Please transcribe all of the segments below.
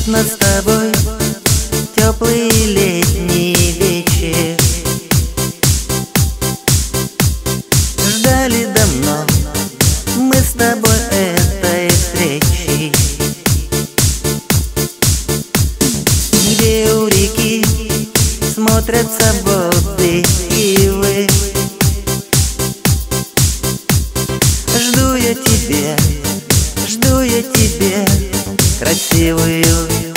нас с тобой теплый летний вечер. Ждали давно мы с тобой этой встречи, где у реки смотрятся воды Ивы. Жду я тебе красивую.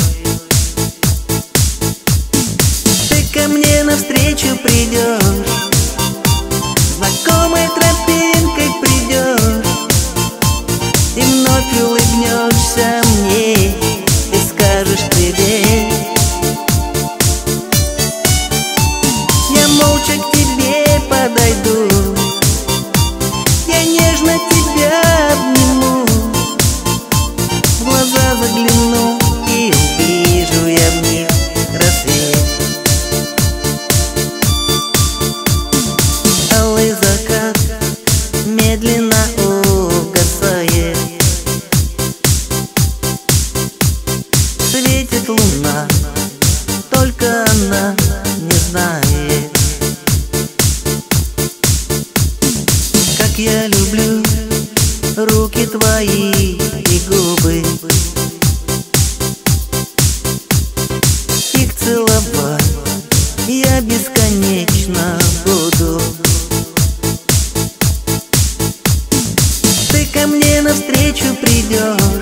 Ты ко мне навстречу придешь, знакомой тропинкой придешь, и вновь улыбнешься мне и скажешь привет. Я молча к тебе подойду, я нежно тебя обниму, в глаза загляну и увижу я в них рассвет. Алый закат медленно угасает, светит луна, только она не знает, как я люблю руки твои и губы. Их целовать я бесконечно буду. Ты ко мне навстречу придешь,